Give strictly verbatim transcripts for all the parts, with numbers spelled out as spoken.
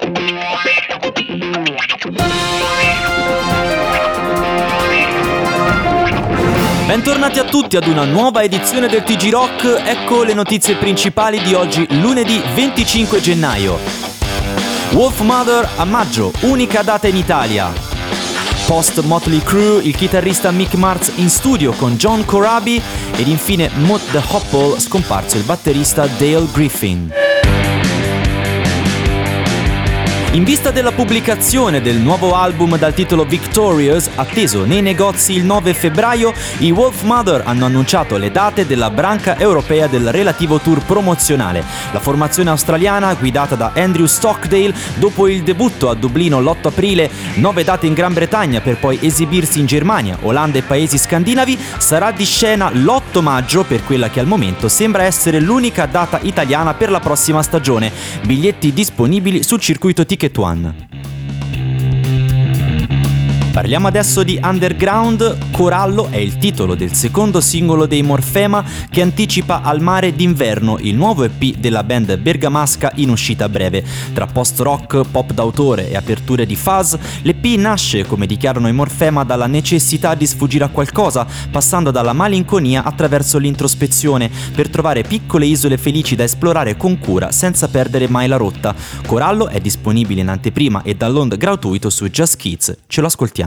Bentornati a tutti ad una nuova edizione del T G Rock. Ecco le notizie principali di oggi, lunedì venticinque gennaio. Wolfmother a maggio, unica data in Italia. Post Motley Crue, il chitarrista Mick Mars in studio con John Corabi. Ed infine Mott the Hoople, scomparso il batterista Dale Griffin. In vista della pubblicazione del nuovo album dal titolo Victorious, atteso nei negozi il nove febbraio, i Wolfmother hanno annunciato le date della branca europea del relativo tour promozionale. La formazione australiana, guidata da Andrew Stockdale, dopo il debutto a Dublino l'otto aprile, nove date in Gran Bretagna per poi esibirsi in Germania, Olanda e paesi scandinavi, sarà di scena l'otto maggio per quella che al momento sembra essere l'unica data italiana per la prossima stagione. Biglietti disponibili sul circuito Ticket One. Parliamo adesso di Underground. Corallo è il titolo del secondo singolo dei Morfema, che anticipa Al mare d'inverno, il nuovo E P della band bergamasca in uscita a breve. Tra post-rock, pop d'autore e aperture di fuzz, l'E P nasce, come dichiarano i Morfema, dalla necessità di sfuggire a qualcosa, passando dalla malinconia attraverso l'introspezione, per trovare piccole isole felici da esplorare con cura senza perdere mai la rotta. Corallo è disponibile in anteprima e download gratuito su Just Kids. Ce lo ascoltiamo.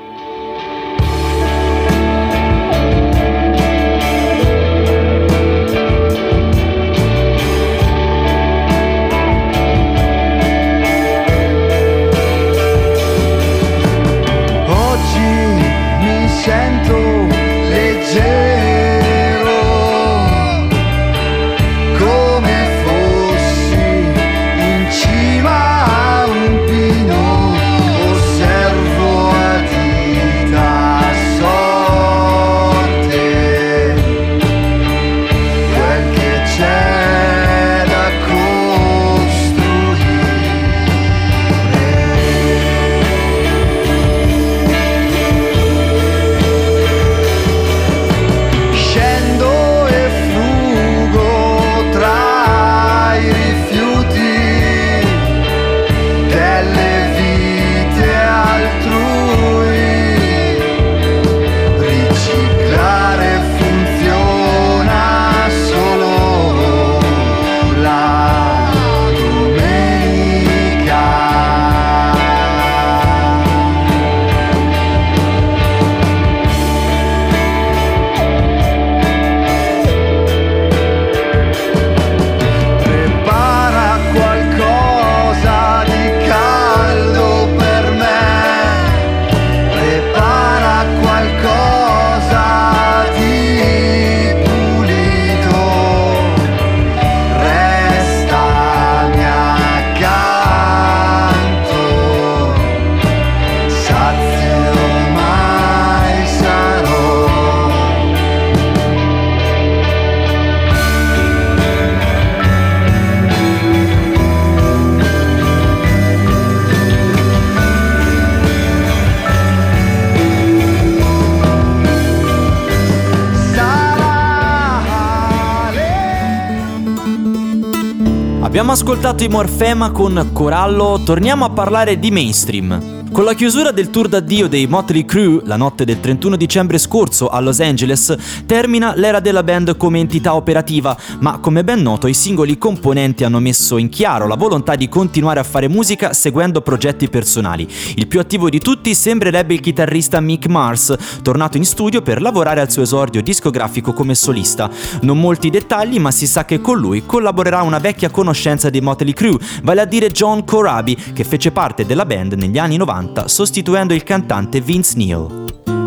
Abbiamo ascoltato i Morfema con Corallo, torniamo a parlare di mainstream. Con la chiusura del tour d'addio dei Motley Crue, la notte del trentuno dicembre scorso a Los Angeles, termina l'era della band come entità operativa, ma come ben noto i singoli componenti hanno messo in chiaro la volontà di continuare a fare musica seguendo progetti personali. Il più attivo di tutti sembrerebbe il chitarrista Mick Mars, tornato in studio per lavorare al suo esordio discografico come solista. Non molti dettagli, ma si sa che con lui collaborerà una vecchia conoscenza dei Motley Crue, vale a dire John Corabi, che fece parte della band negli anni novanta, sostituendo il cantante Vince Neil.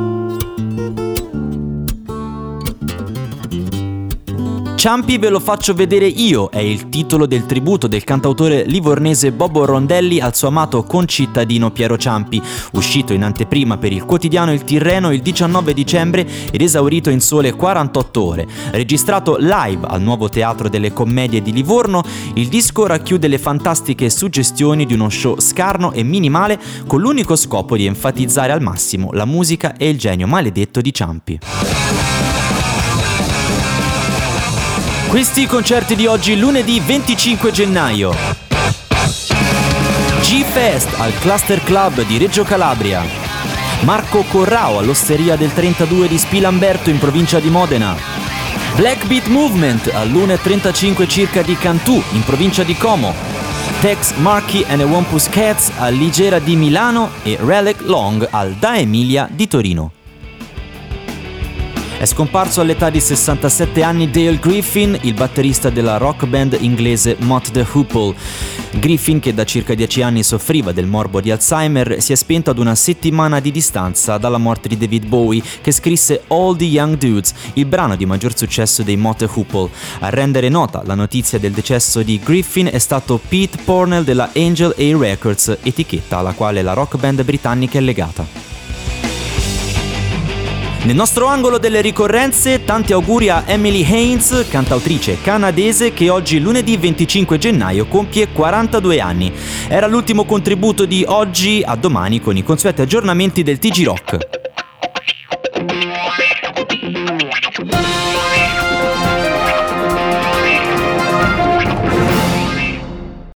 Ciampi ve lo faccio vedere io è il titolo del tributo del cantautore livornese Bobo Rondelli al suo amato concittadino Piero Ciampi, uscito in anteprima per il quotidiano Il Tirreno il diciannove dicembre ed esaurito in sole quarantotto ore. Registrato live al Nuovo Teatro delle Commedie di Livorno, il disco racchiude le fantastiche suggestioni di uno show scarno e minimale con l'unico scopo di enfatizzare al massimo la musica e il genio maledetto di Ciampi. Questi i concerti di oggi, lunedì venticinque gennaio. G-Fest al Cluster Club di Reggio Calabria. Marco Corrao all'Osteria del trentadue di Spilamberto in provincia di Modena. Black Beat Movement all'una e trentacinque circa di Cantù in provincia di Como. Tex Marchi and the Wampus Cats all'Igera di Milano e Relic Long al Da Emilia di Torino. È scomparso all'età di sessantasette anni Dale Griffin, il batterista della rock band inglese Mott the Hoople. Griffin, che da circa dieci anni soffriva del morbo di Alzheimer, si è spento ad una settimana di distanza dalla morte di David Bowie, che scrisse All the Young Dudes, il brano di maggior successo dei Mott the Hoople. A rendere nota la notizia del decesso di Griffin è stato Pete Pornell della Angel A Records, etichetta alla quale la rock band britannica è legata. Nel nostro angolo delle ricorrenze, tanti auguri a Emily Haines, cantautrice canadese che oggi lunedì venticinque gennaio compie quarantadue anni. Era l'ultimo contributo di Oggi a Domani con i consueti aggiornamenti del T G Rock.